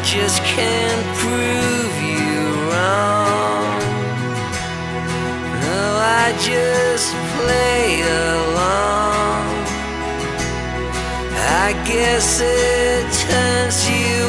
just can't prove you wrong. No, I just play along. I guess it turns you